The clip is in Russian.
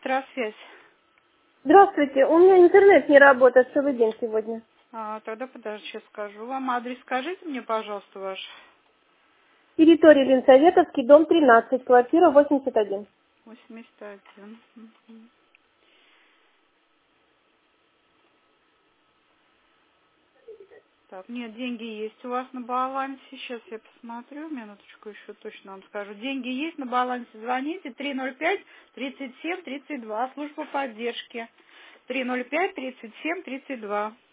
Электросвязь. Здравствуйте, у меня интернет не работает целый день сегодня. Тогда подожди, сейчас скажу вам. Адрес скажите мне, пожалуйста, ваш. Территория Ленсоветовский, дом 13, квартира 81. 81. Мгм. Так, нет, деньги есть у вас на балансе. Сейчас я посмотрю, минуточку еще точно вам скажу. Деньги есть на балансе. Звоните 305-37-32, служба поддержки. 305-37-32.